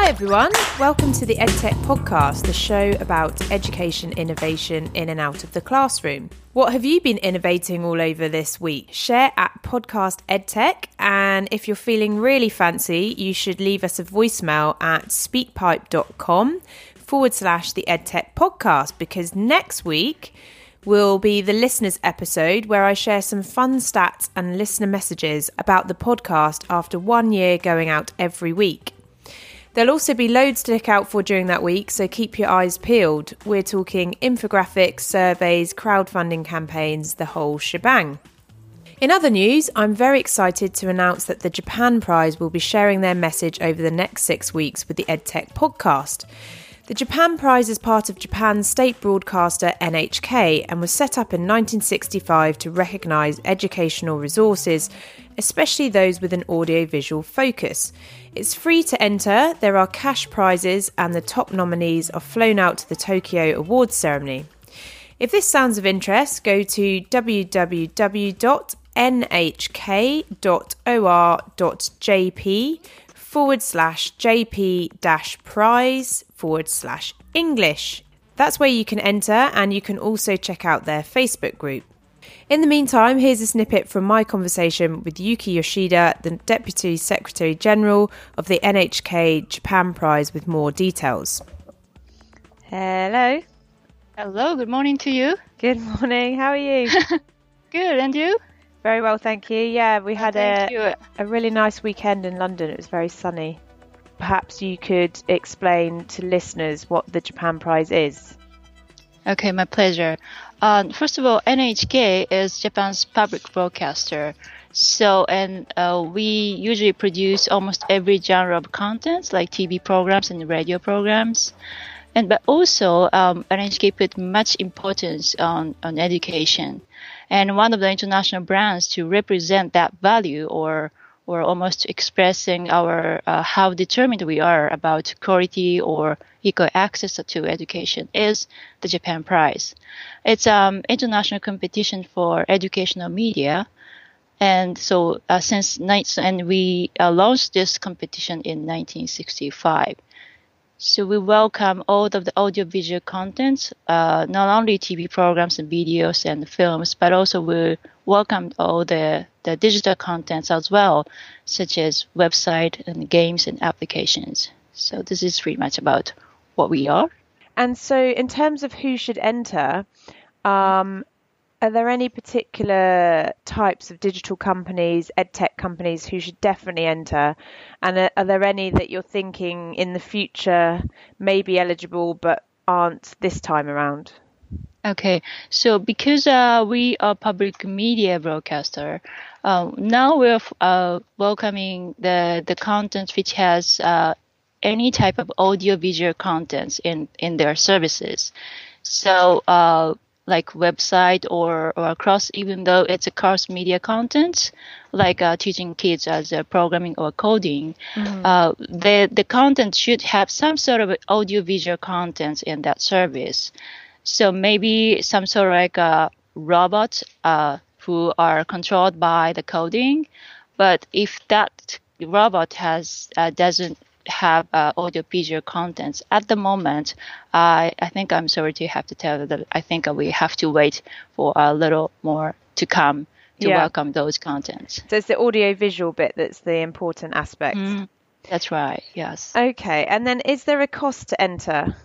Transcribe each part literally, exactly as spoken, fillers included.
Hi everyone, welcome to the EdTech Podcast, the show about education innovation in and out of the classroom. What have you been innovating all over this week? Share at Podcast EdTech, and if you're feeling really fancy, you should leave us a voicemail at speakpipe.com forward slash the EdTech Podcast, because next week will be the listeners episode where I share some fun stats and listener messages about the podcast after one year going out every week. There'll also be loads to look out for during that week, so keep your eyes peeled. We're talking infographics, surveys, crowdfunding campaigns, the whole shebang. In other news, I'm very excited to announce that the Japan Prize will be sharing their message over the next six weeks with the EdTech Podcast. The Japan Prize is part of Japan's state broadcaster N H K and was set up in nineteen sixty-five to recognise educational resources, especially those with an audiovisual focus. It's free to enter, there are cash prizes, and the top nominees are flown out to the Tokyo Awards ceremony. If this sounds of interest, go to www.nhk.or.jp forward slash jp dash prize forward slash English. That's where you can enter, and you can also check out their Facebook group. In the meantime, here's a snippet from my conversation with Yuki Yoshida, the Deputy Secretary General of the N H K Japan Prize, with more details. Hello. Hello, good morning to you. Good morning, how are you? Good, and you? Very well, thank you. Yeah, we had Thank a, you. a really nice weekend in London. It was very sunny. Perhaps you could explain to listeners what the Japan Prize is. Okay, my pleasure. Uh, first of all, N H K is Japan's public broadcaster. So, and uh, we usually produce almost every genre of content, like T V programs and radio programs. And but also, um, N H K put much importance on, on education. And one of the international brands to represent that value, or or almost expressing our uh, how determined we are about quality or equal access to education, is the Japan Prize. It's an um, international competition for educational media, and so uh, since nights and we uh, launched this competition in nineteen sixty-five. So we welcome all of the audiovisual content, uh, not only T V programs and videos and films, but also we welcome all the, the digital contents as well, such as website and games and applications. So this is pretty much about what we are. And so in terms of who should enter, um, are there any particular types of digital companies, edtech companies, who should definitely enter? And are, are there any that you're thinking in the future may be eligible but aren't this time around? Okay, so because uh, we are public media broadcaster, uh, now we're uh, welcoming the, the content which has uh, any type of audio-visual contents in, in their services. So, uh, like website or, or across, even though it's a cross media content, like uh, teaching kids as uh, programming or coding, mm-hmm. uh, the, the content should have some sort of audio visual content in that service. So maybe some sort of like a robot uh, who are controlled by the coding, but if that robot has uh, doesn't have uh, audio-visual contents at the moment, I I think I'm sorry to have to tell you that I think we have to wait for a little more to come to yeah. welcome those contents. So it's the audio-visual bit that's the important aspect. Mm, that's right, yes. Okay, and then is there a cost to enter?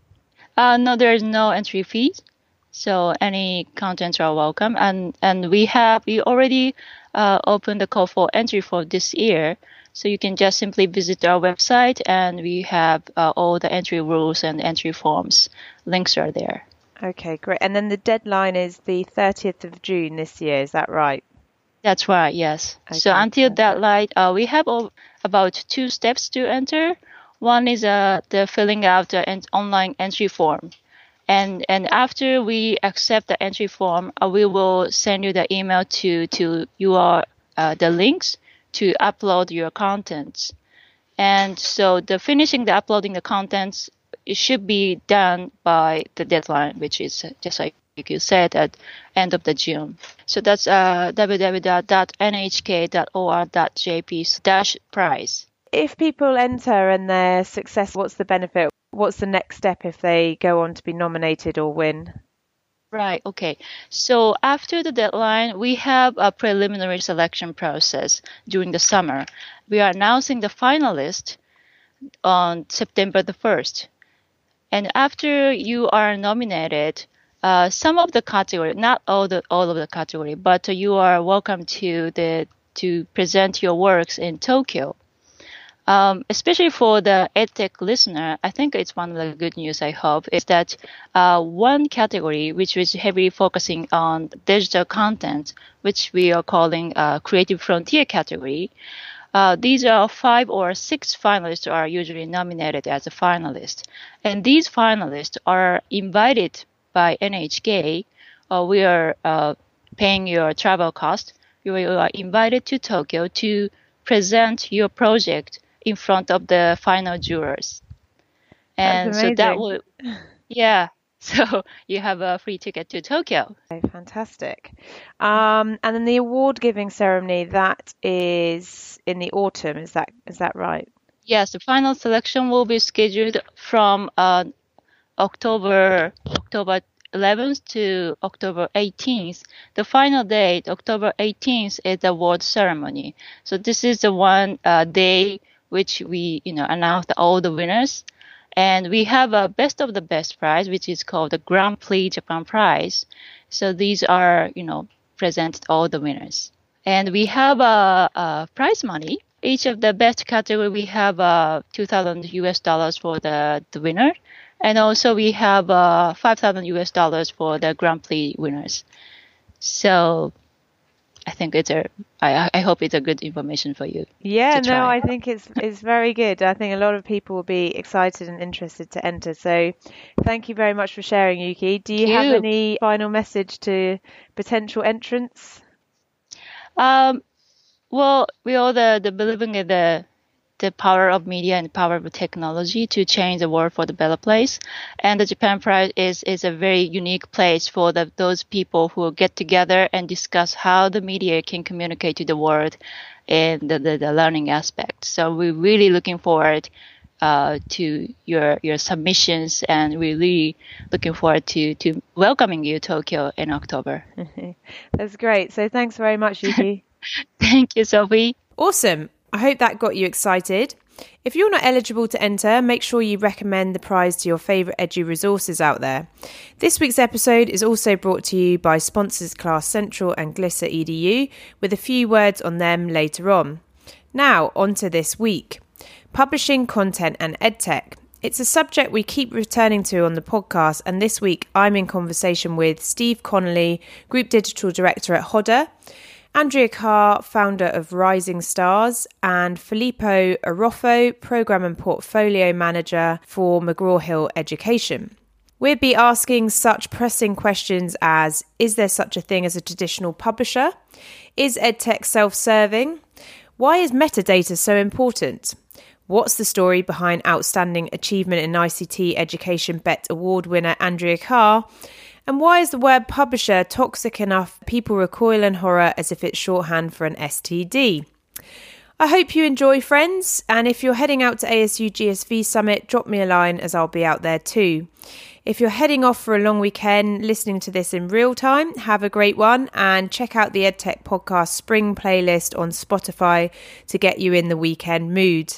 Uh, no, there is no entry fees, so any contents are welcome. And, and we have we already uh, opened the call for entry for this year. So you can just simply visit our website, and we have uh, all the entry rules and entry forms. Links are there. Okay, great. And then the deadline is the thirtieth of June this year. Is that right? That's right, yes. Okay. So until that light, uh, we have all, about two steps to enter. One is uh, the filling out the en- online entry form. And and after we accept the entry form, uh, we will send you the email to, to your uh, the links to upload your contents. And so the finishing the uploading the contents, it should be done by the deadline, which is just like you said, at end of the June. So that's uh, w w w dot n h k dot o r dot j p slash prize. if people enter and they're successful, what's the benefit? What's the next step if they go on to be nominated or win? Right. Okay. So after the deadline, we have a preliminary selection process during the summer. We are announcing the finalist on September the first. And after you are nominated, uh, some of the category, not all the all of the category, but you are welcome to the to present your works in Tokyo. Um, especially for the EdTech listener, I think it's one of the good news, I hope, is that uh, one category, which is heavily focusing on digital content, which we are calling uh, Creative Frontier category, uh, these are five or six finalists are usually nominated as a finalist. And these finalists are invited by N H K. Uh, we are uh, paying your travel cost. You are invited to Tokyo to present your project in front of the final jurors. And so that will, yeah, so you have a free ticket to Tokyo. Okay, fantastic. Um, and then the award giving ceremony, that is in the autumn, is that is that right? Yes, the final selection will be scheduled from uh, October October eleventh to October eighteenth. The final date, October eighteenth, is the award ceremony. So this is the one uh, day which we, you know, announced all the winners. And we have a best of the best prize, which is called the Grand Prix Japan Prize. So these are, you know, presented all the winners. And we have a, a prize money. Each of the best category, we have uh, two thousand U S dollars for the, the winner. And also we have uh, five thousand U S dollars for the Grand Prix winners. So I think it's a, I, I hope it's a good information for you. Yeah, no, I think it's it's very good. I think a lot of people will be excited and interested to enter. So thank you very much for sharing, Yuki. Do you, you. have any final message to potential entrants? Um, well, we all the, the believing in the the power of media and the power of technology to change the world for the better place. And the Japan Prize is, is a very unique place for the, those people who get together and discuss how the media can communicate to the world in the, the, the learning aspect. So we're really looking forward uh, to your your submissions, and we're really looking forward to, to welcoming you to Tokyo in October. That's great. So thanks very much, Yuki. Thank you, Sophie. Awesome. I hope that got you excited. If you're not eligible to enter, make sure you recommend the prize to your favourite edu resources out there. This week's episode is also brought to you by sponsors Class Central and Glisser E D U, with a few words on them later on. Now, on to this week. Publishing content and EdTech. It's a subject we keep returning to on the podcast, and this week I'm in conversation with Steve Connolly, Group Digital Director at Hodder, Andrea Carr, founder of Rising Stars, and Filippo Arroffo, Programme and Portfolio Manager for McGraw-Hill Education. We'll be asking such pressing questions as, is there such a thing as a traditional publisher? Is EdTech self-serving? Why is metadata so important? What's the story behind Outstanding Achievement in I C T Education B E T Award winner Andrea Carr? And why is the word publisher toxic enough people recoil in horror as if it's shorthand for an S T D? I hope you enjoy, friends, and if you're heading out to A S U G S V Summit, drop me a line as I'll be out there too. If you're heading off for a long weekend, listening to this in real time, have a great one, and check out the EdTech Podcast Spring playlist on Spotify to get you in the weekend mood.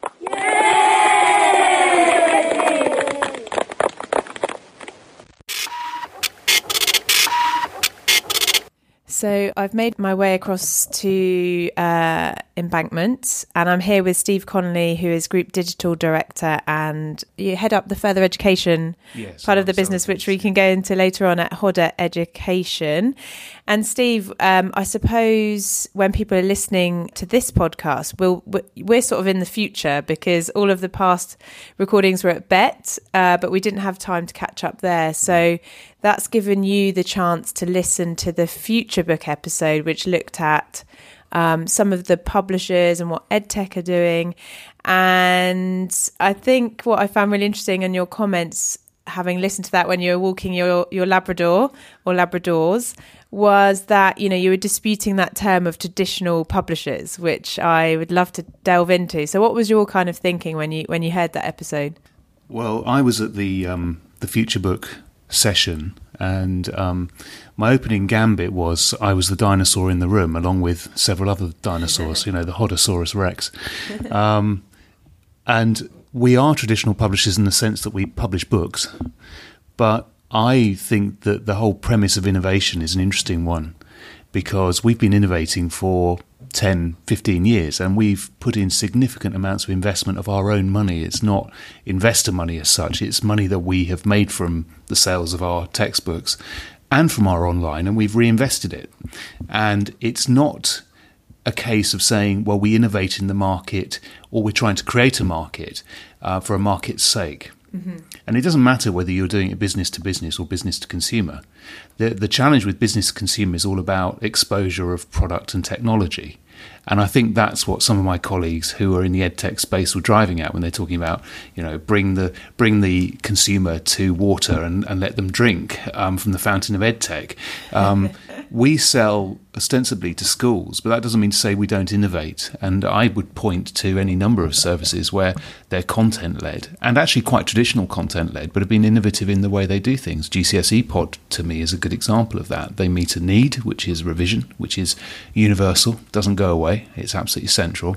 So I've made my way across to uh, Embankment, and I'm here with Steve Connolly, who is Group Digital Director, and you head up the further education yes, part of the business, which we can go into later on at Hodder Education. And Steve, um, I suppose when people are listening to this podcast, we'll, we're sort of in the future because all of the past recordings were at B E T, uh, but we didn't have time to catch up there. So that's given you the chance to listen to the Future Book episode, which looked at um, some of the publishers and what EdTech are doing. And I think what I found really interesting in your comments having listened to that when you were walking your, your Labrador or Labradors, was that, you know, you were disputing that term of traditional publishers, which I would love to delve into. So what was your kind of thinking when you when you heard that episode? Well, I was at the um, the Future Book session, and um, my opening gambit was I was the dinosaur in the room along with several other dinosaurs, you know, the Hodosaurus rex. Um, and we are traditional publishers in the sense that we publish books, but I think that the whole premise of innovation is an interesting one, because we've been innovating for ten, fifteen years, and we've put in significant amounts of investment of our own money. It's not investor money as such, it's money that we have made from the sales of our textbooks and from our online, and we've reinvested it. And it's not a case of saying, well, we innovate in the market, or we're trying to create a market uh, for a market's sake. Mm-hmm. And it doesn't matter whether you're doing it business to business or business to consumer. The the challenge with business to consumer is all about exposure of product and technology. And I think that's what some of my colleagues who are in the edtech space were driving at when they're talking about, you know, bring the bring the consumer to water and, and let them drink um, from the fountain of edtech. Um, we sell ostensibly to schools, but that doesn't mean to say we don't innovate. And I would point to any number of services where they're content-led, and actually quite traditional content-led, but have been innovative in the way they do things. G C S E Pod, to me, is a good example of that. They meet a need, which is revision, which is universal, doesn't go away. It's absolutely central.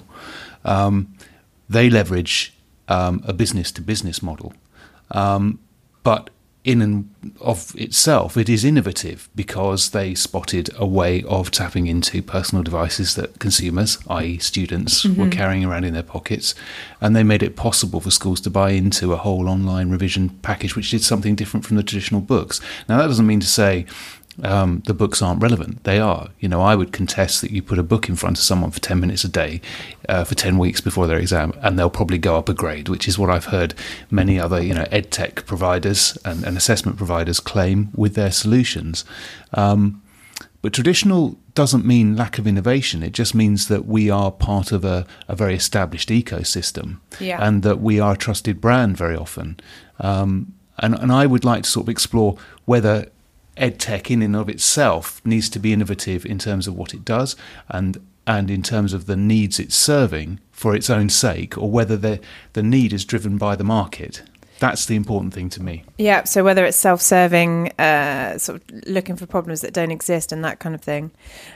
Um, they leverage um, a business-to-business model. Um, but in and of itself, it is innovative because they spotted a way of tapping into personal devices that consumers, that is students, mm-hmm. were carrying around in their pockets, and they made it possible for schools to buy into a whole online revision package which did something different from the traditional books. Now, that doesn't mean to say Um, the books aren't relevant. They are. You know, I would contest that you put a book in front of someone for ten minutes a day uh, for ten weeks before their exam, and they'll probably go up a grade, which is what I've heard many other, you know, edtech providers and, and assessment providers claim with their solutions. Um, but traditional doesn't mean lack of innovation. It just means that we are part of a, a very established ecosystem, yeah. and that we are a trusted brand very often. Um, and, and I would like to sort of explore whether edtech in and of itself needs to be innovative in terms of what it does and and in terms of the needs it's serving for its own sake, or whether the the need is driven by the market. That's the important thing to me. Yeah, so whether it's self-serving, uh, sort of looking for problems that don't exist and that kind of thing.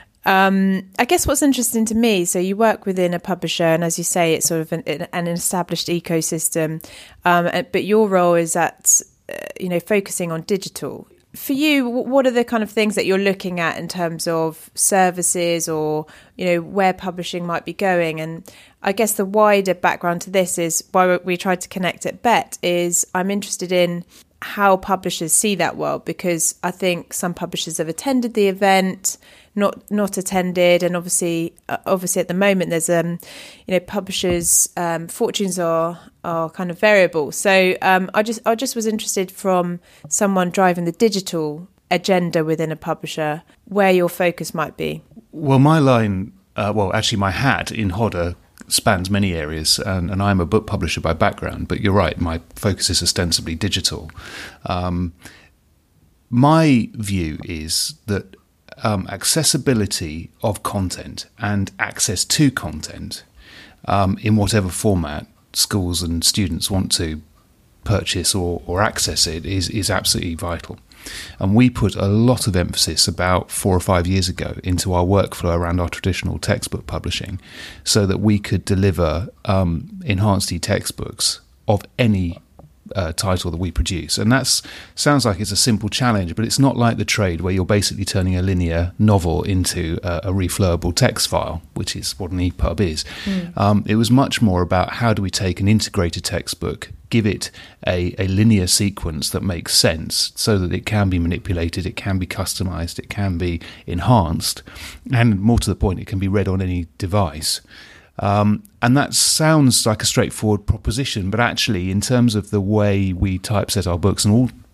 Um, I guess what's interesting to me, so you work within a publisher, and as you say, it's sort of an, an established ecosystem, um, but your role is at, uh, you know, focusing on digital. For you, what are the kind of things that you're looking at in terms of services, or, you know, where publishing might be going? And I guess the wider background to this is why we tried to connect at B E T is I'm interested in how publishers see that world, because I think some publishers have attended the event, not not attended, and obviously uh, obviously at the moment there's um you know publishers um, fortunes are are kind of variable. So um, I just I just was interested from someone driving the digital agenda within a publisher where your focus might be. Well, my line, uh, well, actually my hat in Hodder spans many areas, and, and I'm a book publisher by background, but you're right, my focus is ostensibly digital. Um, my view is that um, accessibility of content and access to content um, in whatever format schools and students want to purchase or, or access it is, is absolutely vital. And we put a lot of emphasis about four or five years ago into our workflow around our traditional textbook publishing, so that we could deliver um, enhanced e-textbooks of any uh, title that we produce. And that sounds like it's a simple challenge, but it's not like the trade where you're basically turning a linear novel into a, a reflowable text file, which is what an E P U B is. Mm. Um, it was much more about how do we take an integrated textbook, give it a, a linear sequence that makes sense so that it can be manipulated, it can be customized, it can be enhanced, and more to the point, it can be read on any device. Um, and that sounds like a straightforward proposition, but actually in terms of the way we typeset our books, and all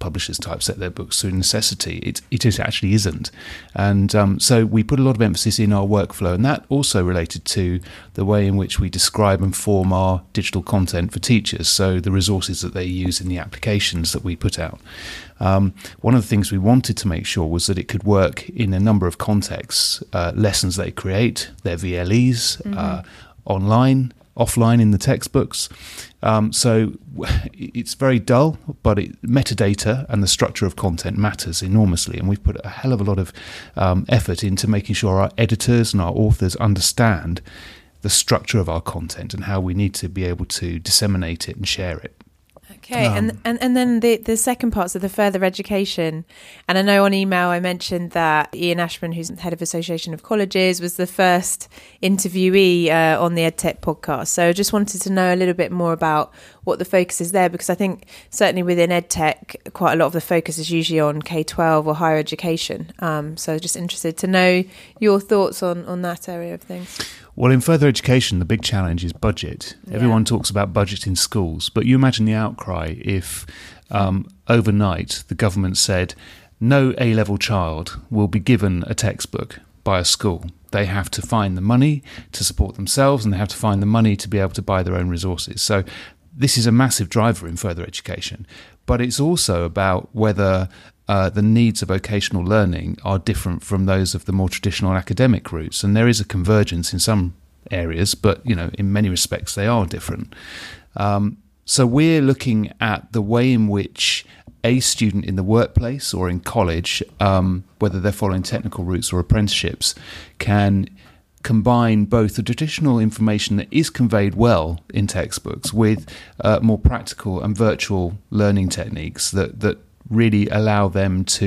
publishers typeset their books through necessity. It, it is, actually isn't. And um, so we put a lot of emphasis in our workflow, and that also related to the way in which we describe and form our digital content for teachers, so the resources that they use in the applications that we put out. Um, one of the things we wanted to make sure was that it could work in a number of contexts, uh, lessons they create, their V L Es, mm-hmm. uh, online, offline in the textbooks. Um, so it's very dull, but it, metadata and the structure of content matters enormously. And we've put a hell of a lot of um, effort into making sure our editors and our authors understand the structure of our content and how we need to be able to disseminate it and share it. Okay, Um, and, and and then the, the second part, so the further education. And I know on email I mentioned that Ian Ashburn, who's head of Association of Colleges, was the first interviewee uh, on the EdTech podcast. So I just wanted to know a little bit more about what the focus is there, because I think certainly within EdTech, quite a lot of the focus is usually on K twelve or higher education. Um, so just interested to know your thoughts on, on that area of things. Well, in further education, the big challenge is budget. Yeah. Everyone talks about budget in schools, but you imagine the outcry if um, overnight the government said no A-level child will be given a textbook by a school. They have to find the money to support themselves, and they have to find the money to be able to buy their own resources. So this is a massive driver in further education, but it's also about whether Uh, the needs of vocational learning are different from those of the more traditional academic routes, and there is a convergence in some areas, but you know, in many respects they are different. Um, so we're looking at the way in which a student in the workplace or in college, um, whether they're following technical routes or apprenticeships, can combine both the traditional information that is conveyed well in textbooks with uh, more practical and virtual learning techniques that that really allow them to,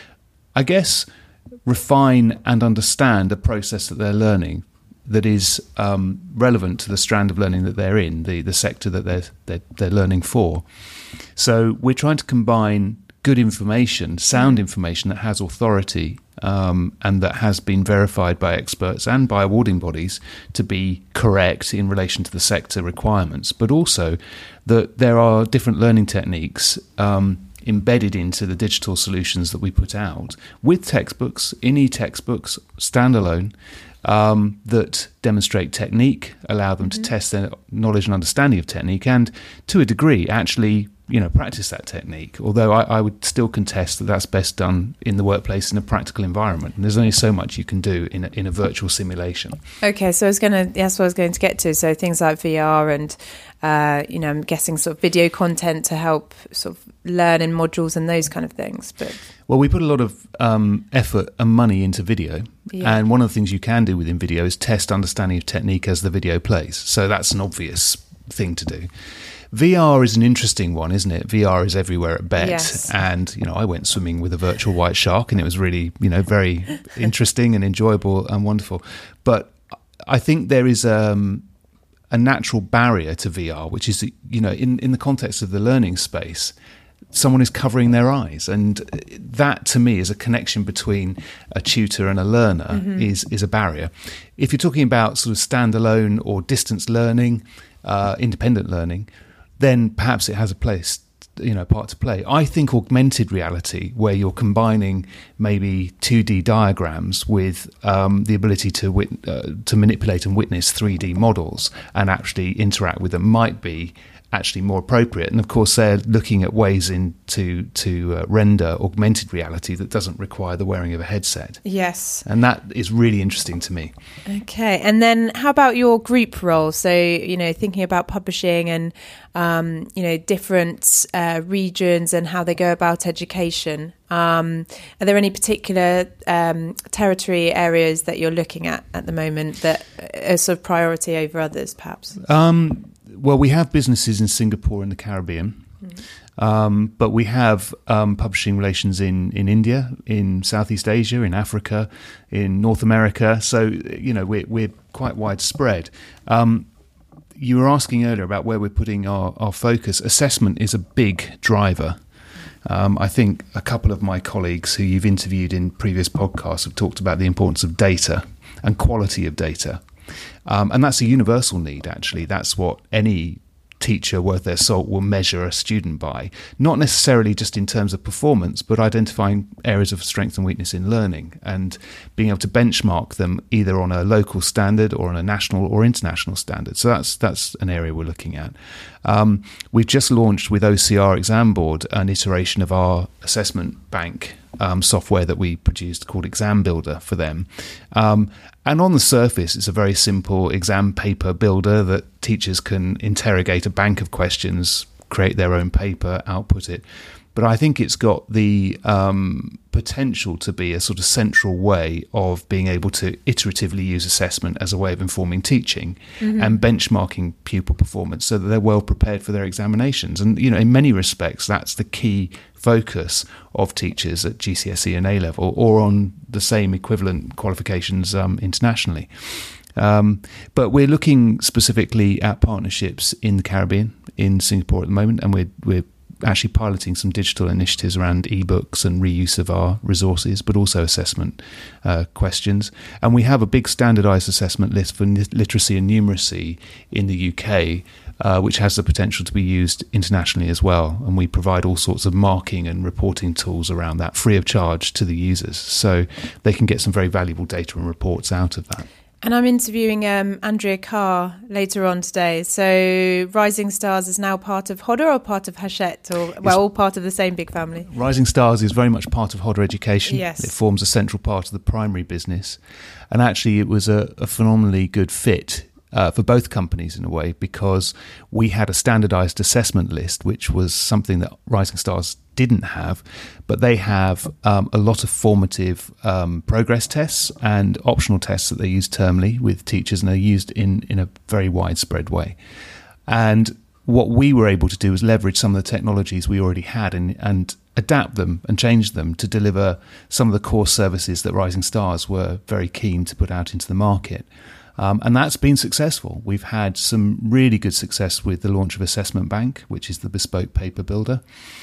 I guess, refine and understand the process that they're learning that is um, relevant to the strand of learning that they're in, the, the sector that they're, they're, they're learning for. So we're trying to combine good information, sound information that has authority um, and that has been verified by experts and by awarding bodies to be correct in relation to the sector requirements, but also that there are different learning techniques um, embedded into the digital solutions that we put out with textbooks, in e-textbooks, standalone, um, that demonstrate technique, allow them mm-hmm. to test their knowledge and understanding of technique, and to a degree actually, you know, practice that technique. Although I, I would still contest that that's best done in the workplace in a practical environment. And there's only so much you can do in a, in a virtual simulation. Okay, so I was going to, that's what I was going to get to. So things like V R and, uh, you know, I'm guessing sort of video content to help sort of learn in modules and those kind of things. But well, we put a lot of um, effort and money into video. Yeah. And one of the things you can do within video is test understanding of technique as the video plays. So that's an obvious thing to do. V R is an interesting one, isn't it? V R is everywhere at Bett. Yes. And, you know, I went swimming with a virtual white shark and it was really, you know, very interesting and enjoyable and wonderful. But I think there is um, a natural barrier to V R, which is, you know, in, in the context of the learning space, someone is covering their eyes. And that, to me, is a connection between a tutor and a learner mm-hmm. is, is a barrier. If you're talking about sort of standalone or distance learning, uh, independent learning, then perhaps it has a place, you know, part to play. I think augmented reality, where you're combining maybe two D diagrams with um, the ability to wit- uh, to manipulate and witness three D models and actually interact with them, might be actually more appropriate. And of course, they're looking at ways in to, to uh, render augmented reality that doesn't require the wearing of a headset. Yes. And that is really interesting to me. Okay. And then how about your group role? So, you know, thinking about publishing and, um, you know, different uh, regions and how they go about education. Um, are there any particular um, territory areas that you're looking at at the moment that are sort of priority over others, perhaps? Um Well, we have businesses in Singapore and the Caribbean, mm. um, but we have um, publishing relations in, in India, in Southeast Asia, in Africa, in North America. So, you know, we're, we're quite widespread. Um, you were asking earlier about where we're putting our, our focus. Assessment is a big driver. Um, I think a couple of my colleagues who you've interviewed in previous podcasts have talked about the importance of data and quality of data. Um, and that's a universal need, actually. That's what any teacher worth their salt will measure a student by, not necessarily just in terms of performance, but identifying areas of strength and weakness in learning and being able to benchmark them either on a local standard or on a national or international standard. So that's that's an area we're looking at. Um, we've just launched with O C R Exam Board an iteration of our assessment bank um, software that we produced called Exam Builder for them. Um, and on the surface, it's a very simple exam paper builder that teachers can interrogate a bank of questions, create their own paper, output it. But I think it's got the um, potential to be a sort of central way of being able to iteratively use assessment as a way of informing teaching mm-hmm. and benchmarking pupil performance so that they're well prepared for their examinations. And, you know, in many respects, that's the key focus of teachers at G C S E and A-level or on the same equivalent qualifications um, internationally. Um, but we're looking specifically at partnerships in the Caribbean, in Singapore at the moment, and we're we're actually piloting some digital initiatives around ebooks and reuse of our resources, but also assessment uh, questions. And we have a big standardised assessment list for literacy and numeracy in the U K, uh, which has the potential to be used internationally as well. And we provide all sorts of marking and reporting tools around that free of charge to the users. So they can get some very valuable data and reports out of that. And I'm interviewing um, Andrea Carr later on today. So Rising Stars is now part of Hodder or part of Hachette? Or, well, it's all part of the same big family? Rising Stars is very much part of Hodder Education. Yes. It forms a central part of the primary business. And actually it was a, a phenomenally good fit Uh, for both companies in a way, because we had a standardized assessment list, which was something that Rising Stars didn't have, but they have um, a lot of formative um, progress tests and optional tests that they use termly with teachers, and they're used in, in a very widespread way. And what we were able to do was leverage some of the technologies we already had and, and adapt them and change them to deliver some of the core services that Rising Stars were very keen to put out into the market. Um, and that's been successful. We've had some really good success with the launch of Assessment Bank, which is the bespoke paper builder.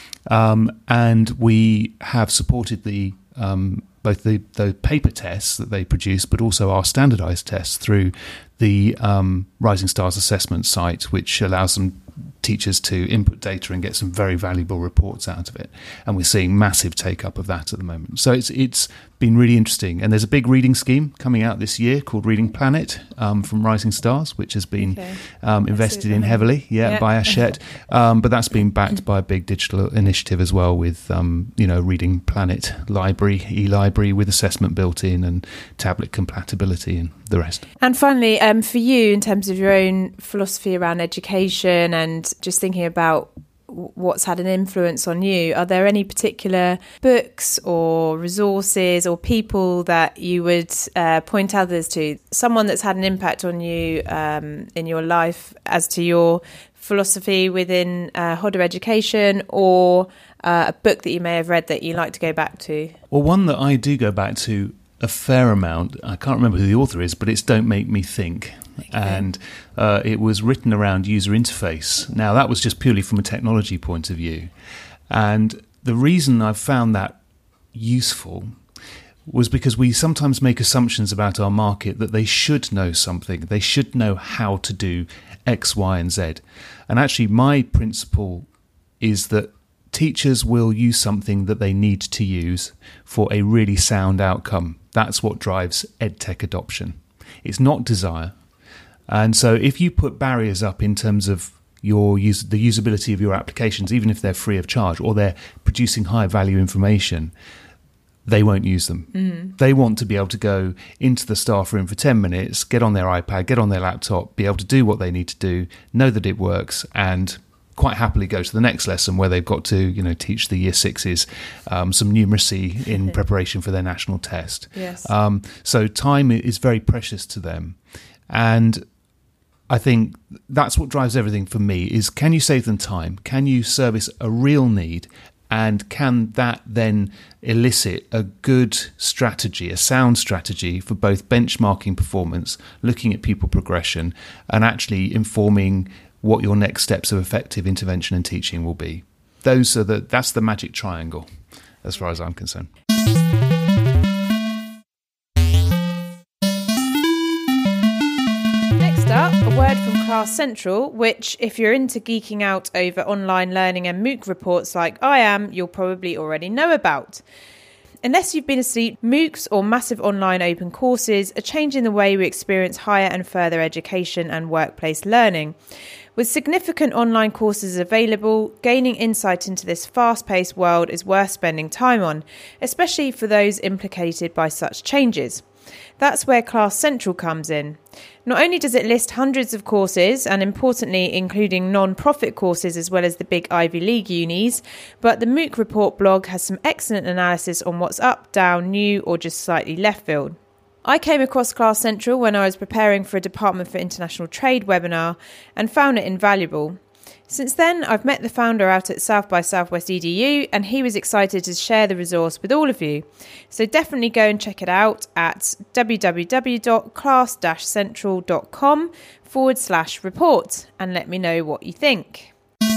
Um, and we have supported the um, both the, the paper tests that they produce, but also our standardized tests through the um, Rising Stars assessment site, which allows them teachers to input data and get some very valuable reports out of it. And we're seeing massive take up of that at the moment. So it's it's been really interesting. And there's a big reading scheme coming out this year called Reading Planet um, from Rising Stars, which has been okay. um, invested in heavily yeah, yeah. by Hachette. Um, but that's been backed by a big digital initiative as well with, um, you know, Reading Planet library, e-library with assessment built in and tablet compatibility and the rest. And finally, um, for you, in terms of your own philosophy around education and just thinking about what's had an influence on you, are there any particular books or resources or people that you would uh, point others to? Someone that's had an impact on you um, in your life as to your philosophy within uh, Hodder Education, or uh, a book that you may have read that you like to go back to? Well, one that I do go back to a fair amount, I can't remember who the author is, but it's Don't Make Me Think. Okay. And uh, it was written around user interface. Now, that was just purely from a technology point of view. And the reason I've found that useful was because we sometimes make assumptions about our market that they should know something. They should know how to do X, Y, and Z. And actually, my principle is that teachers will use something that they need to use for a really sound outcome. That's what drives EdTech adoption. It's not desire. And so if you put barriers up in terms of your use, the usability of your applications, even if they're free of charge or they're producing high value information, they won't use them. Mm. They want to be able to go into the staff room for ten minutes, get on their iPad, get on their laptop, be able to do what they need to do, know that it works, and quite happily go to the next lesson where they've got to, you know, teach the year sixes um, some numeracy in preparation for their national test. Yes. Um, so time is very precious to them. And I think that's what drives everything for me is, can you save them time? Can you service a real need? And can that then elicit a good strategy, a sound strategy for both benchmarking performance, looking at pupil progression, and actually informing what your next steps of effective intervention and teaching will be? Those are the that's the magic triangle, as far as I'm concerned. Next up, word from Class Central, which, if you're into geeking out over online learning and MOOC reports like I am, you'll probably already know about. Unless you've been asleep, MOOCs or massive online open courses are changing the way we experience higher and further education and workplace learning. With significant online courses available, gaining insight into this fast-paced world is worth spending time on, especially for those implicated by such changes. That's where Class Central comes in. Not only does it list hundreds of courses, and importantly including non-profit courses as well as the big Ivy League unis, but the MOOC Report blog has some excellent analysis on what's up, down, new or just slightly left field. I came across Class Central when I was preparing for a Department for International Trade webinar and found it invaluable. Since then, I've met the founder out at South by Southwest E D U and he was excited to share the resource with all of you. So definitely go and check it out at www.class-central.com forward slash report and let me know what you think.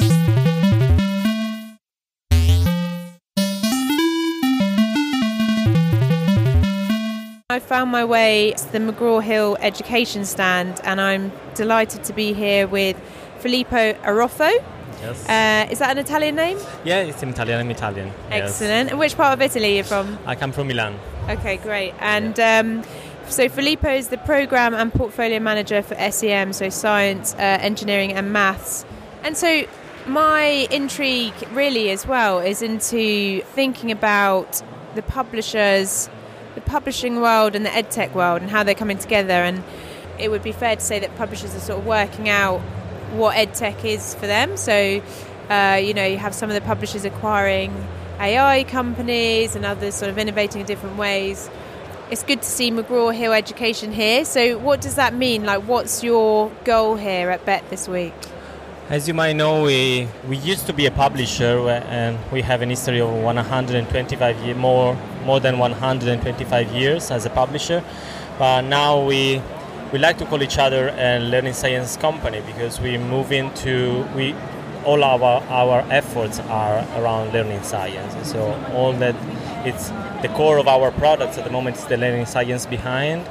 I found my way to the McGraw Hill Education stand and I'm delighted to be here with Filippo Arroffo. Yes. Uh, is that an Italian name? Yeah, it's in Italian. I'm Italian. Excellent. Yes. And which part of Italy are you from? I come from Milan. Okay, great. And yeah. um, so Filippo is the Programme and Portfolio Manager for S E M, so Science, uh, Engineering and Maths. And so my intrigue really as well is into thinking about the publishers, the publishing world and the edtech world and how they're coming together. And it would be fair to say that publishers are sort of working out what edtech is for them. So, uh, you know, you have some of the publishers acquiring A I companies and others sort of innovating in different ways. It's good to see McGraw Hill Education here. So what does that mean? Like, what's your goal here at B E T this week? As you might know, we, we used to be a publisher and we have an history of one hundred twenty-five years, more, more than one hundred twenty-five years as a publisher. But now we We like to call each other a learning science company because we move into we all our our efforts are around learning science. So all that it's the core of our products at the moment is the learning science behind.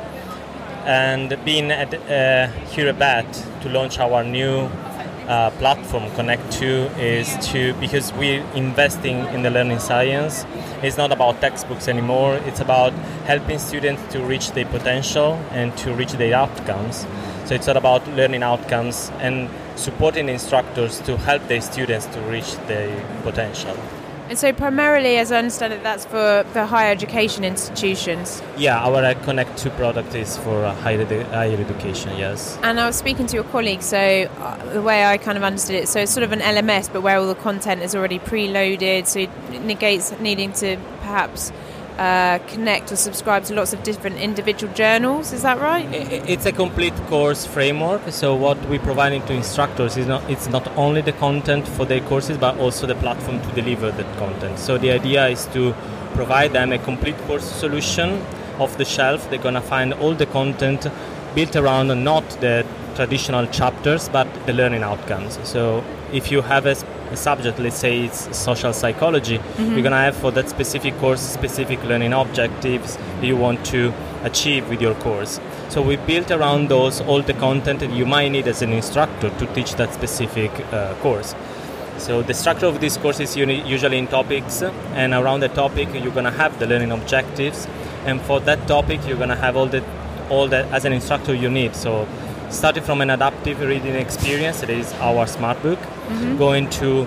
And being at uh, here at B E T to launch our new uh, platform Connect two is to because we're investing in the learning science. It's not about textbooks anymore. It's about helping students to reach their potential and to reach their outcomes. So it's all about learning outcomes and supporting instructors to help their students to reach their potential. And so primarily, as I understand it, that's for, for higher education institutions. Yeah, our uh, Connect two product is for uh, higher, edu- higher education, yes. And I was speaking to your colleague, so uh, the way I kind of understood it, so it's sort of an L M S, but where all the content is already preloaded, so it negates needing to perhaps uh, connect or subscribe to lots of different individual journals, is that right? It's a complete course framework, so what we provide to instructors is not it's not only the content for their courses, but also the platform to deliver that content. So the idea is to provide them a complete course solution off the shelf. They're going to find all the content built around not the traditional chapters, but the learning outcomes. So if you have a, a subject, let's say it's social psychology, mm-hmm. you're going to have for that specific course specific learning objectives you want to achieve with your course. So we built around those all the content that you might need as an instructor to teach that specific uh, course. So the structure of this course is uni- usually in topics, and around the topic you're going to have the learning objectives, and for that topic you're going to have all the all that as an instructor you need. So starting from an adaptive reading experience, that is our smart book, mm-hmm. going to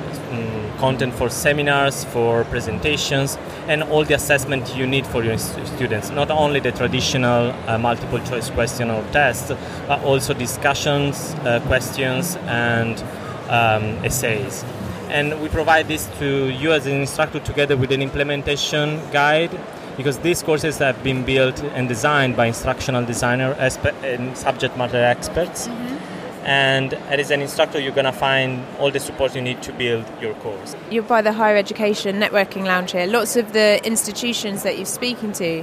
um, content for seminars, for presentations, and all the assessment you need for your students. Not only the traditional uh, multiple choice question or test, but also discussions, uh, questions, and um, essays. And we provide this to you as an instructor together with an implementation guide, because these courses have been built and designed by instructional designer and subject matter experts. Mm-hmm. And as an instructor, you're going to find all the support you need to build your course. You're by the Higher Education Networking Lounge here. Lots of the institutions that you're speaking to,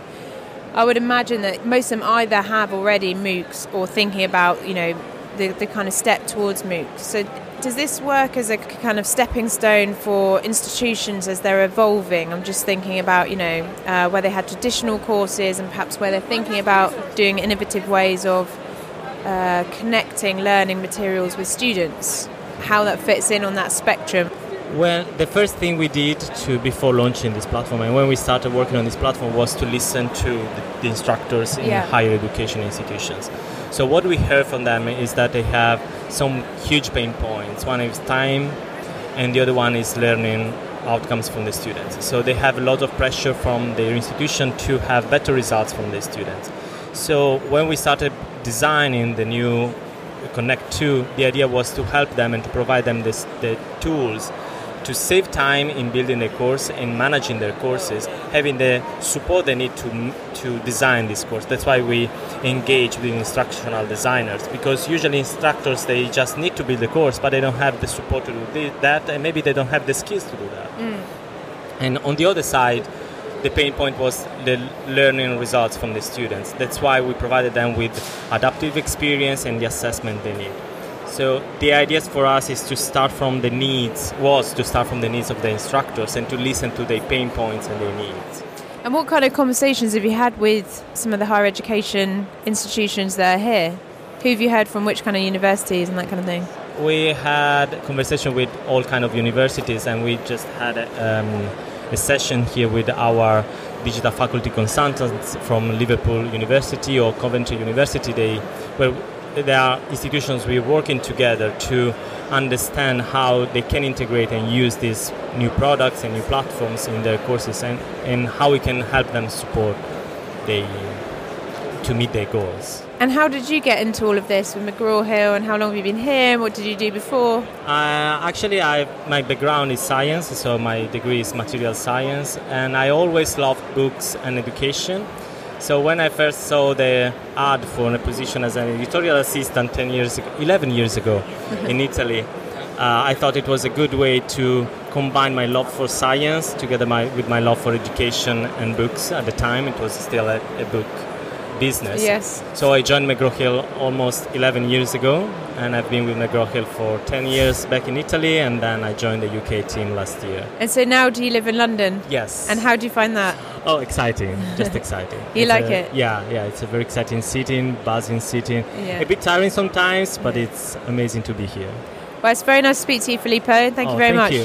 I would imagine that most of them either have already MOOCs or thinking about, you know, the, the kind of step towards MOOCs. So does this work as a kind of stepping stone for institutions as they're evolving? I'm just thinking about, you know, uh, where they had traditional courses and perhaps where they're thinking about doing innovative ways of uh, connecting learning materials with students, how that fits in on that spectrum. Well, the first thing we did to before launching this platform and when we started working on this platform was to listen to the, the instructors in yeah. higher education institutions. So what we heard from them is that they have some huge pain points. One is time, and the other one is learning outcomes from the students. So they have a lot of pressure from their institution to have better results from their students. So when we started designing the new Connect two, the idea was to help them and to provide them this, the tools to save time in building their course and managing their courses, having the support they need to to design this course. That's why we engage with instructional designers, because usually instructors, they just need to build the course, but they don't have the support to do that, and maybe they don't have the skills to do that. Mm. And on the other side, the pain point was the learning results from the students. That's why we provided them with adaptive experience and the assessment they need. So the idea for us is to start from the needs, was to start from the needs of the instructors and to listen to their pain points and their needs. And what kind of conversations have you had with some of the higher education institutions that are here? Who have you heard from, which kind of universities and that kind of thing? We had a conversation with all kind of universities, and we just had a, um, a session here with our digital faculty consultants from Liverpool University or Coventry University. They were There are institutions we're working together to understand how they can integrate and use these new products and new platforms in their courses, and, and how we can help them support the, to meet their goals. And how did you get into all of this with McGraw-Hill, and how long have you been here, and what did you do before? Uh, actually, I, my background is science, so my degree is material science, and I always loved books and education. So when I first saw the ad for a position as an editorial assistant ten years ago, eleven years ago in Italy, uh, I thought it was a good way to combine my love for science together my, with my love for education and books. At the time, it was still a, a book business. Yes. So I joined McGraw-Hill almost eleven years ago, and I've been with McGraw-Hill for ten years back in Italy, and then I joined the U K team last year. And so now do you live in London? Yes. And how do you find that? Oh, exciting. Just exciting. You it's like a, it? Yeah, yeah. It's a very exciting city, buzzing city. Yeah. A bit tiring sometimes, but it's amazing to be here. Well, it's very nice to speak to you, Filippo. Thank oh, you very thank much. You.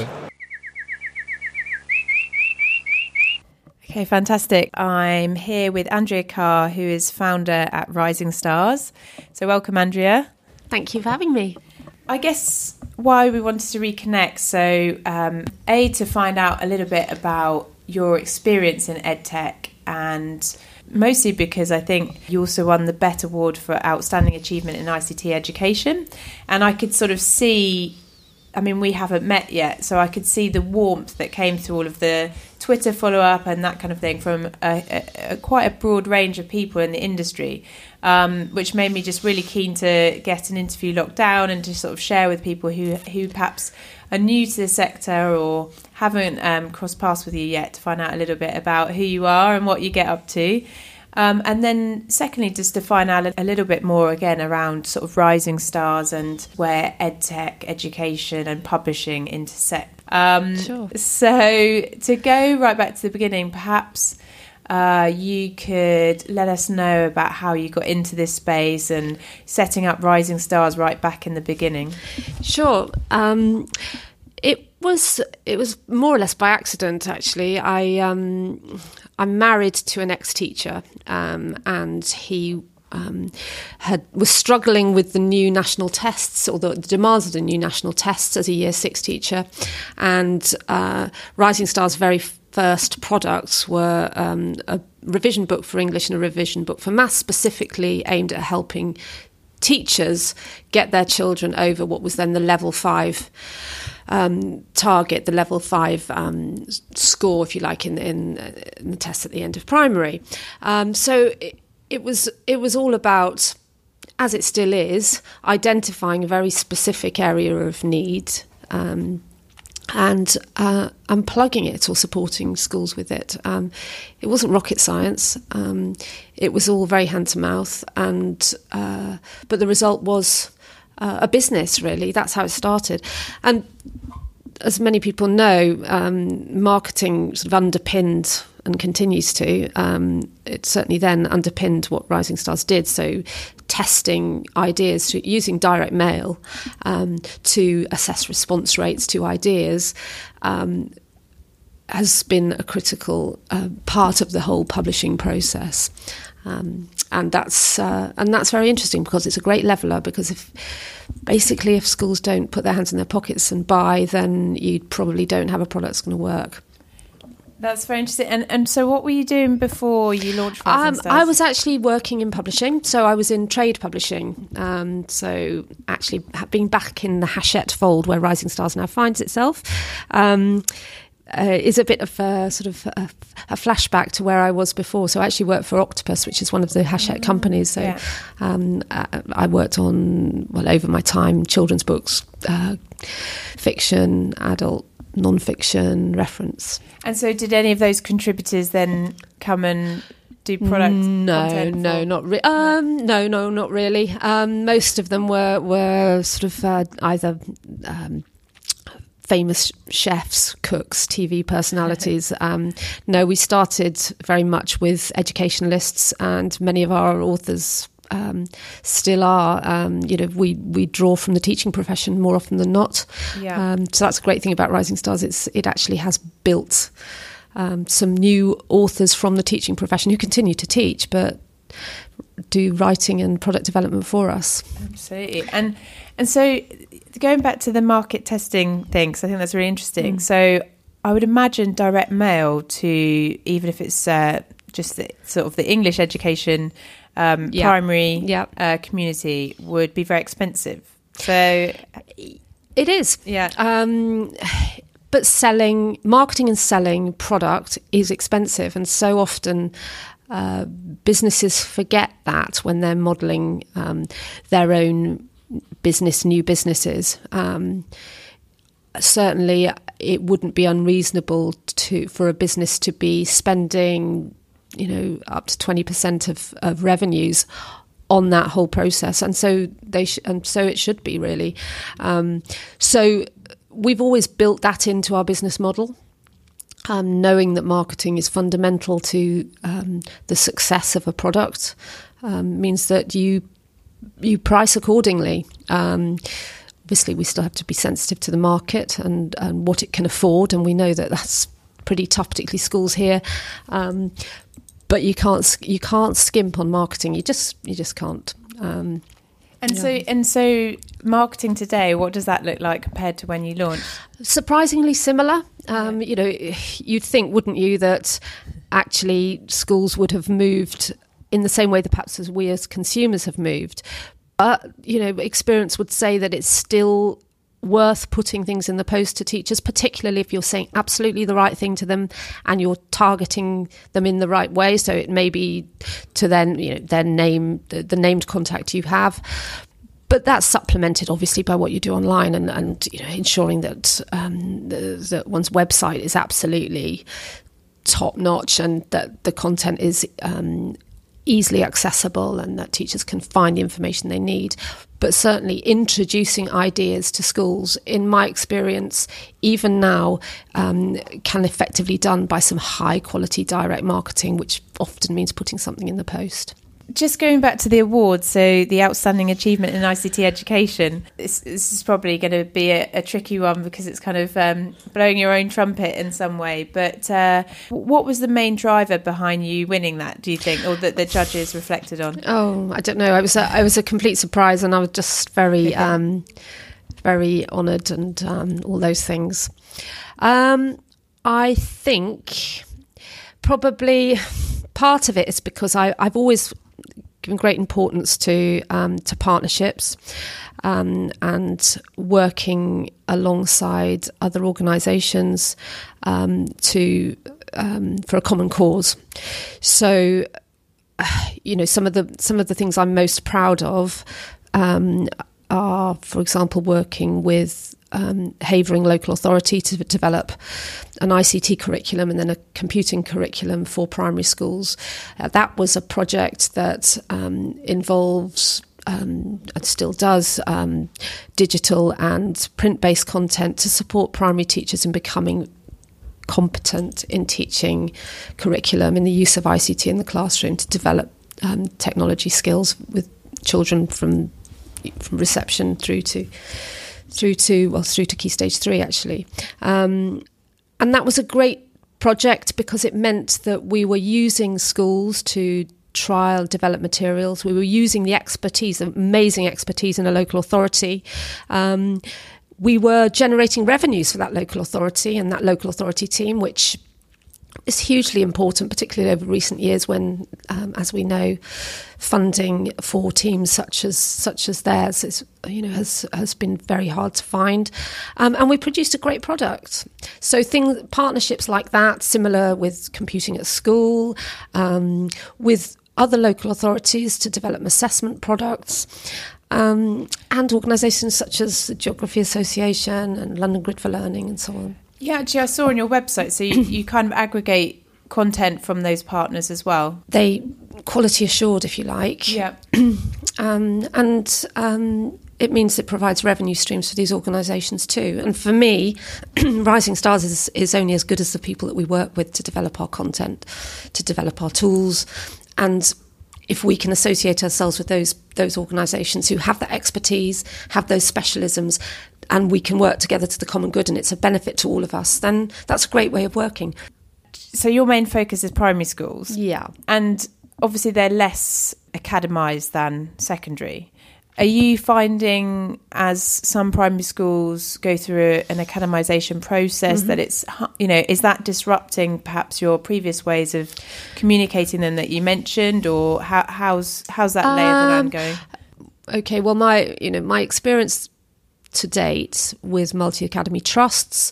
Okay, fantastic. I'm here with Andrea Carr, who is founder at Rising Stars. So welcome, Andrea. Thank you for having me. I guess why we wanted to reconnect, so um, A, to find out a little bit about your experience in EdTech, and mostly because I think you also won the BET Award for Outstanding Achievement in I C T Education. And I could sort of see, I mean, we haven't met yet, so I could see the warmth that came through all of the Twitter follow-up and that kind of thing from a, a, a quite a broad range of people in the industry, um, which made me just really keen to get an interview locked down and to sort of share with people who, who perhaps are new to the sector or haven't um, crossed paths with you yet, to find out a little bit about who you are and what you get up to. Um, and then secondly, just to find out a little bit more again around sort of Rising Stars and where EdTech, education and publishing intersect. Um, sure. So to go right back to the beginning, perhaps uh, you could let us know about how you got into this space and setting up Rising Stars right back in the beginning. Sure. Um, it was it was more or less by accident, actually. I um, I'm married to an ex-teacher, um, and he um, had was struggling with the new national tests, or the, the demands of the new national tests as a year six teacher. And uh, Rising Stars' very first products were um, a revision book for English and a revision book for maths, specifically aimed at helping teachers get their children over what was then the level five um, target, the level five um, score, if you like, in, in, in the test at the end of primary. Um, so it, it was it was all about, as it still is, identifying a very specific area of need um, and uh, and plugging it or supporting schools with it. Um, it wasn't rocket science. Um, it was all very hand to mouth, and uh, but the result was uh, a business. Really, that's how it started. And as many people know, um, marketing sort of underpinned and continues to. Um, it certainly then underpinned what Rising Stars did. So testing ideas to, using direct mail um, to assess response rates to ideas um, has been a critical uh, part of the whole publishing process. Um, and that's uh, and that's very interesting because it's a great leveller, because if basically if schools don't put their hands in their pockets and buy, then you probably don't have a product that's going to work. That's very interesting. And and so what were you doing before you launched Rising Um, Stars? I was actually working in publishing, so I was in trade publishing. Um, so actually being back in the Hachette fold where Rising Stars now finds itself um, uh, is a bit of a sort of a, a flashback to where I was before. So I actually worked for Octopus, which is one of the Hachette mm, companies. So yeah. um, I, I worked on, well, over my time, children's books, uh, fiction, adult, non-fiction, reference. And so did any of those contributors then come and do product no content no for- not re- um no no not really. Um most of them were were sort of uh, either um famous chefs, cooks, T V personalities. Um, no, we started very much with educationalists, and many of our authors um, still are. Um, you know, we we draw from the teaching profession more often than not. Yeah. Um, so that's a great thing about Rising Stars. It's it actually has built um, some new authors from the teaching profession who continue to teach, but do writing and product development for us. Absolutely. And and so going back to the market testing thing, because I think that's really interesting. Mm. So I would imagine direct mail to, even if it's uh, just the, sort of the English education um, yeah. primary yeah. Uh, community would be very expensive. So it is. Yeah. Um, but selling, marketing and selling product is expensive, and so often uh, businesses forget that when they're modelling um, their own business, new businesses. Um, certainly, it wouldn't be unreasonable to for a business to be spending, you know, up to twenty percent of, of revenues on that whole process, and so they sh- and so it should be really. Um, so we've always built that into our business model. Um, knowing that marketing is fundamental to um, the success of a product um, means that you you price accordingly. Um, obviously, we still have to be sensitive to the market and, and what it can afford, and we know that that's pretty tough, particularly schools here. Um, but you can't you can't skimp on marketing. You just you just can't. Um, And yeah. so, and so, marketing today, what does that look like compared to when you launched? Surprisingly similar. Um, you know, you'd think, wouldn't you, that actually schools would have moved in the same way that perhaps as we as consumers have moved. But, you know, experience would say that it's still worth putting things in the post to teachers, particularly if you're saying absolutely the right thing to them and you're targeting them in the right way. So it may be to then, you know, their name, the, the named contact you have. But that's supplemented, obviously, by what you do online, and, and you know, ensuring that um, the, that one's website is absolutely top notch, and that the content is um, easily accessible, and that teachers can find the information they need. But certainly introducing ideas to schools, in my experience, even now, um, can effectively be done by some high quality direct marketing, which often means putting something in the post. Just going back to the awards, so the Outstanding Achievement in I C T Education, this, this is probably going to be a, a tricky one because it's kind of um, blowing your own trumpet in some way. But uh, what was the main driver behind you winning that, do you think, or that the judges reflected on? Oh, I don't know. I was a, I was a complete surprise, and I was just very, um, very honoured, and um, all those things. Um, I think probably part of it is because I, I've always given great importance to um, to partnerships um, and working alongside other organisations um, to um, for a common cause. So, you know, some of the some of the things I'm most proud of um, are, for example, working with Um, Havering Local Authority to develop an I C T curriculum and then a computing curriculum for primary schools. Uh, that was a project that um, involves, um, and still does, um, digital and print-based content to support primary teachers in becoming competent in teaching curriculum, in the use of I C T in the classroom to develop um, technology skills with children from from reception through to through to well through to Key Stage three actually, um, and that was a great project because it meant that we were using schools to trial, develop materials. We were using the expertise, amazing expertise in a local authority. Um, we were generating revenues for that local authority and that local authority team, which is hugely important, particularly over recent years when, um, as we know, funding for teams such as such as theirs is, you know, has has been very hard to find, um, and we produced a great product. So things, partnerships like that, similar with Computing at School, um, with other local authorities to develop assessment products. Um, and organisations such as the Geography Association and London Grid for Learning and so on. Yeah, actually, I saw on your website, so you, you kind of aggregate content from those partners as well. They quality assured, if you like. Yeah. um, and um, it means it provides revenue streams for these organisations too. And for me, Rising Stars is, is only as good as the people that we work with to develop our content, to develop our tools. And if we can associate ourselves with those those organisations who have that expertise, have those specialisms, and we can work together to the common good and it's a benefit to all of us, then that's a great way of working. So your main focus is primary schools. Yeah. And obviously they're less academised than secondary. Are you finding, as some primary schools go through an academisation process, mm-hmm. that it's, you know, is that disrupting perhaps your previous ways of communicating them that you mentioned, or how, how's how's that lay of the land going? Okay, well, my you know my experience to date with multi-academy trusts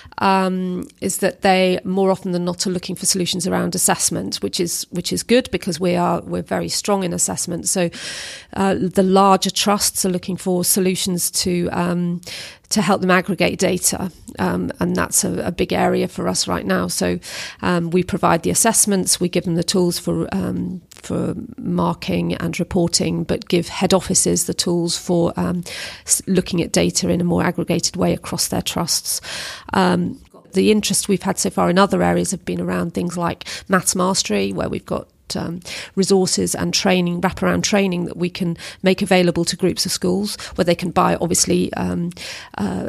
um, is that they more often than not are looking for solutions around assessment, which is which is good because we are we're very strong in assessment. So uh, the larger trusts are looking for solutions to um, to help them aggregate data, um, and that's a, a big area for us right now. So um, we provide the assessments, we give them the tools for um, for marking and reporting, but give head offices the tools for um, looking at data in a more aggregated way across their trusts. Um, the interest we've had so far in other areas have been around things like maths mastery, where we've got Um, resources and training, wraparound training that we can make available to groups of schools where they can buy, obviously um, uh,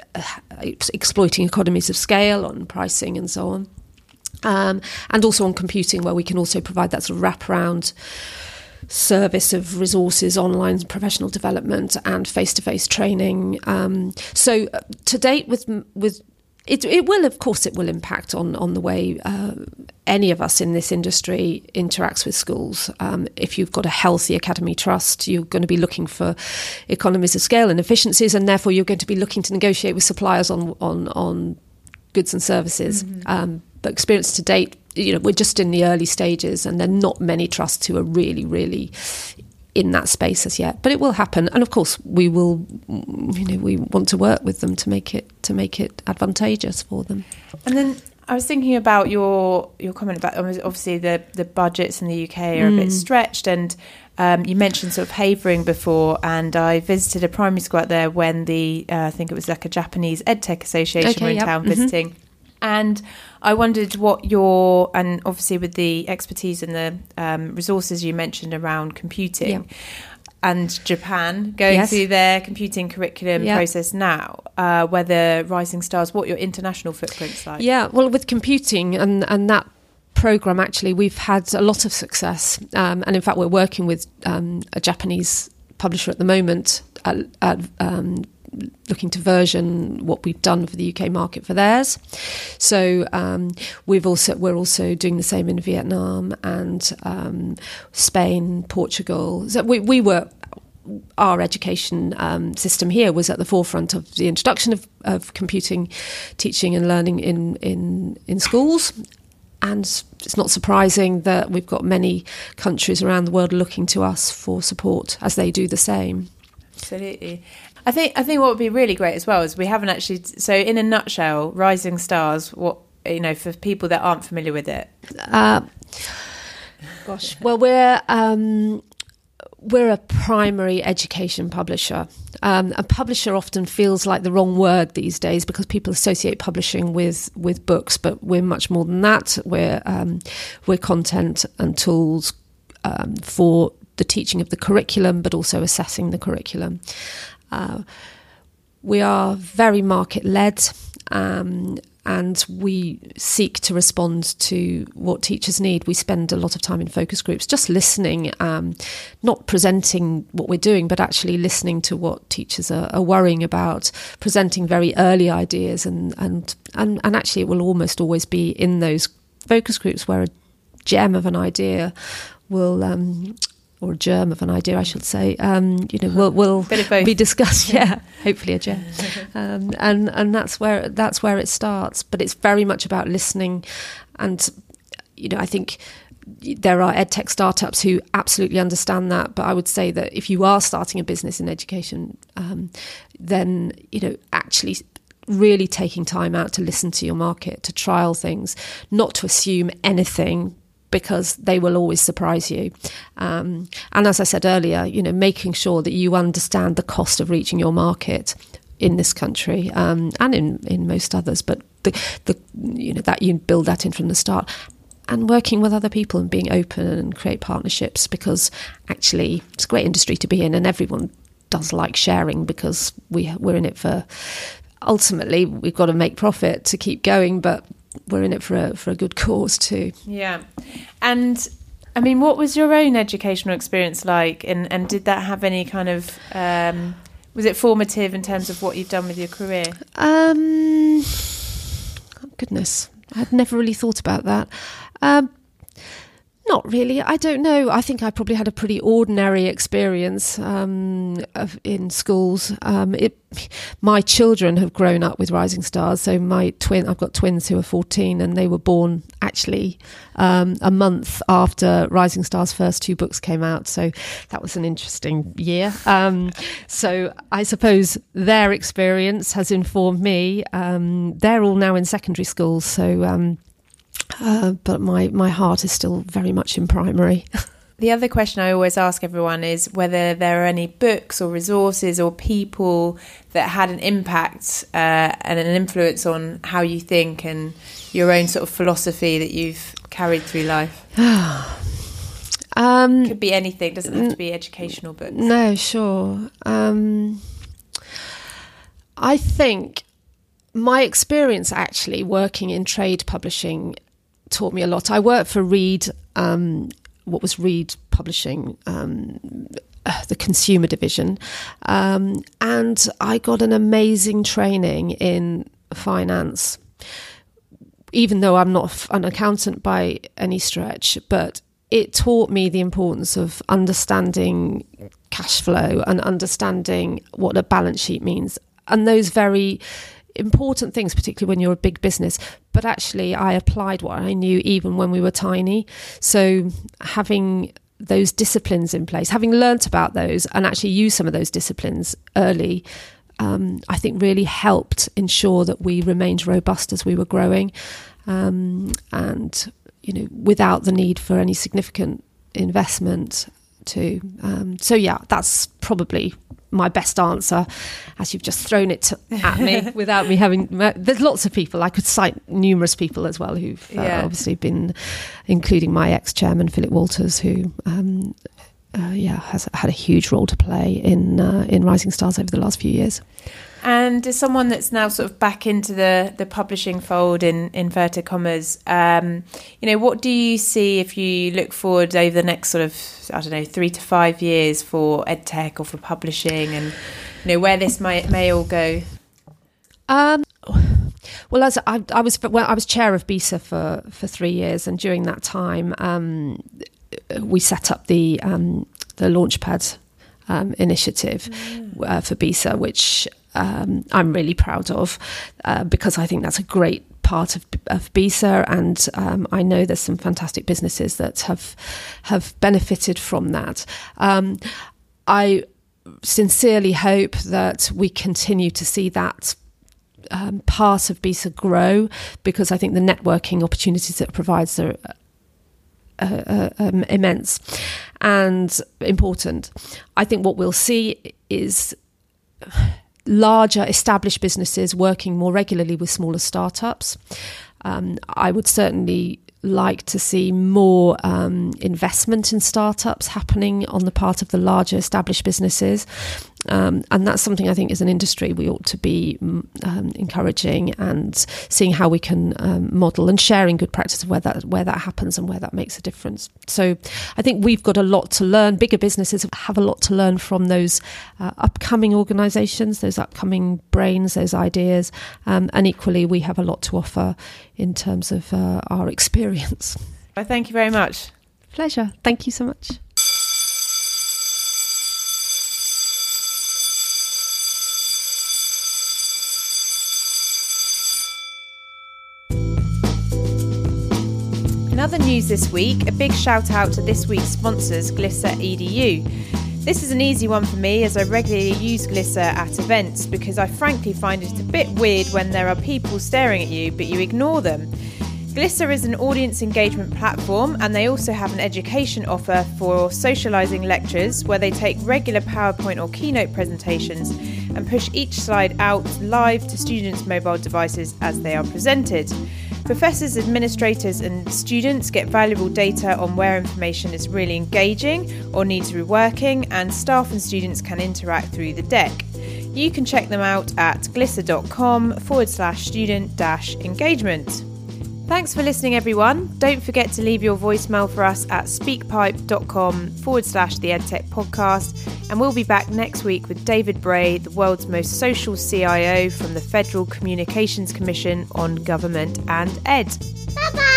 exploiting economies of scale on pricing and so on. Um, and also on computing, where we can also provide that sort of wraparound service of resources, online professional development and face-to-face training. Um, so uh, to date with with It, it will, of course, it will impact on, on the way uh, any of us in this industry interacts with schools. Um, if you've got a healthy academy trust, you're going to be looking for economies of scale and efficiencies, and therefore you're going to be looking to negotiate with suppliers on on, on goods and services. Mm-hmm. Um, but experience to date, you know, we're just in the early stages, and there are not many trusts who are really, really in that space as yet, but it will happen. And of course we will, you know, we want to work with them to make it to make it advantageous for them. And then I was thinking about your your comment about obviously the the budgets in the U K are mm. a bit stretched, and um, you mentioned sort of Havering before, and I visited a primary school out there when the uh, I think it was like a Japanese EdTech Association okay, were in yep. town mm-hmm. visiting. And I wondered what your, and obviously with the expertise and the um, resources you mentioned around computing yeah. and Japan going yes. through their computing curriculum yeah. process now, uh, whether Rising Stars, what your international footprint's like. Yeah, well, with computing and, and that programme, actually, we've had a lot of success. Um, and in fact, we're working with um, a Japanese publisher at the moment at, at um looking to version what we've done for the U K market for theirs. So um, we've also we're also doing the same in Vietnam and um, Spain, Portugal. So we we were our education um, system here was at the forefront of the introduction of, of computing, teaching and learning in in in schools. And it's not surprising that we've got many countries around the world looking to us for support as they do the same. Absolutely. I think I think what would be really great as well is we haven't actually. So in a nutshell, Rising Stars. What you know for people that aren't familiar with it. Uh, gosh, well we're um, we're a primary education publisher. Um, a publisher often feels like the wrong word these days because people associate publishing with, with books, but we're much more than that. We're um, we're content and tools um, for the teaching of the curriculum, but also assessing the curriculum. Uh, we are very market-led, um, and we seek to respond to what teachers need. We spend a lot of time in focus groups, just listening, um, not presenting what we're doing, but actually listening to what teachers are, are worrying about, presenting very early ideas, and, and, and, and actually it will almost always be in those focus groups where a gem of an idea will... Um, or a germ of an idea, I should say, um, you know, will will be discussed. Yeah, hopefully a gem, um, and and that's where that's where it starts. But it's very much about listening, and you know, I think there are edtech startups who absolutely understand that. But I would say that if you are starting a business in education, um, then you know, actually really taking time out to listen to your market, to trial things, not to assume anything, because they will always surprise you. Um, and as I said earlier, you know, making sure that you understand the cost of reaching your market in this country, um, and in, in most others, but the, the you know, that you build that in from the start, and working with other people and being open and create partnerships, because actually it's a great industry to be in, and everyone does like sharing, because we, we're in it for, ultimately we've got to make profit to keep going, but we're in it for a for a good cause too. Yeah. And I mean, what was your own educational experience like, and, and did that have any kind of um, was it formative in terms of what you've done with your career? Um, goodness, I'd never really thought about that. Um, Not really. I don't know. I think I probably had a pretty ordinary experience um, of, in schools. Um, it, my children have grown up with Rising Stars. So my twin, I've got twins who are fourteen, and they were born actually um, a month after Rising Stars' first two books came out. So that was an interesting year. Um, so I suppose their experience has informed me. Um, they're all now in secondary schools, so. Um, Uh, but my, my heart is still very much in primary. The other question I always ask everyone is whether there are any books or resources or people that had an impact uh, and an influence on how you think and your own sort of philosophy that you've carried through life. um, Could be anything, doesn't have to be educational books. No, sure. Um, I think my experience actually working in trade publishing taught me a lot. I worked for Reed, um, what was Reed Publishing, um, uh, the consumer division, um, and I got an amazing training in finance, even though I'm not an accountant by any stretch, but it taught me the importance of understanding cash flow and understanding what a balance sheet means, and those very important things, particularly when you're a big business. But actually I applied what I knew even when we were tiny. So having those disciplines in place, having learnt about those and actually use some of those disciplines early, um, I think really helped ensure that we remained robust as we were growing, um, and you know, without the need for any significant investment too. Um, so yeah, that's probably my best answer, as you've just thrown it to, at me without me having. There's lots of people I could cite, numerous people as well who've uh, yeah. obviously been, including my ex-chairman Philip Walters, who um, uh, yeah has had a huge role to play in uh, in Rising Stars over the last few years. And as someone that's now sort of back into the, the publishing fold in inverted commas, um, you know, what do you see if you look forward over the next sort of, I don't know, three to five years for edtech or for publishing, and, you know, where this might, may all go? Um, well, as I, I was, well, I was chair of BISA for, for three years, and during that time, um, we set up the um, the Launchpad um, initiative mm. uh, for BISA, which Um, I'm really proud of, uh, because I think that's a great part of, of BISA, and um, I know there's some fantastic businesses that have have benefited from that. Um, I sincerely hope that we continue to see that um, part of BISA grow, because I think the networking opportunities that it provides are Uh, uh, um, immense. and important. I think what we'll see is larger established businesses working more regularly with smaller startups. Um, I would certainly like to see more um, investment in startups happening on the part of the larger established businesses. Um, and that's something I think as an industry we ought to be um, encouraging and seeing how we can um, model and sharing good practice of where that where that happens and where that makes a difference. So I think we've got a lot to learn. Bigger businesses have a lot to learn from those uh, upcoming organisations, those upcoming brains, those ideas. Um, and equally, we have a lot to offer in terms of uh, our experience. Well, thank you very much. Pleasure. Thank you so much. In other news this week, a big shout out to this week's sponsors, Glisser E D U. This is an easy one for me as I regularly use Glisser at events because I frankly find it a bit weird when there are people staring at you but you ignore them. Glisser is an audience engagement platform and they also have an education offer for socialising lectures where they take regular PowerPoint or keynote presentations and push each slide out live to students' mobile devices as they are presented. Professors, administrators and students get valuable data on where information is really engaging or needs reworking, and staff and students can interact through the deck. You can check them out at glisser.com forward slash student dash engagement. Thanks for listening, everyone. Don't forget to leave your voicemail for us at speakpipe.com forward slash the EdTech podcast. And we'll be back next week with David Bray, the world's most social C I O from the Federal Communications Commission on Government and Ed. Bye-bye.